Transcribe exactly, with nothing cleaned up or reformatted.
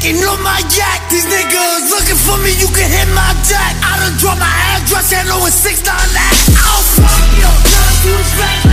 Ain't on my yak. These niggas looking for me, you can hit my jack. I done drop my address and know it's six nine. I'll fuck you, down to the back.